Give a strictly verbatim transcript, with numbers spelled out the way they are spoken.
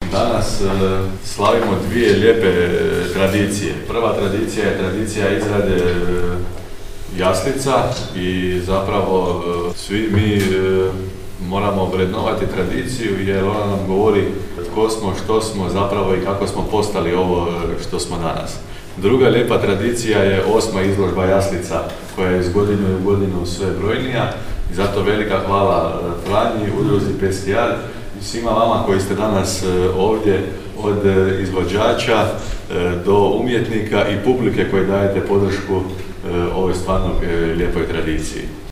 Danas slavimo dvije lijepe tradicije. Prva tradicija je tradicija izrade jaslica i zapravo svi mi moramo vrednovati tradiciju jer ona nam govori tko smo, što smo zapravo i kako smo postali ovo što smo danas. Druga lijepa tradicija je osma izložba jaslica koja je iz godine u godinu sve brojnija i zato velika hvala Franji, udruzi Peskijad i svima vama koji ste danas ovdje od izvođača do umjetnika i publike koji dajete podršku ovoj stvarno lijepoj tradiciji.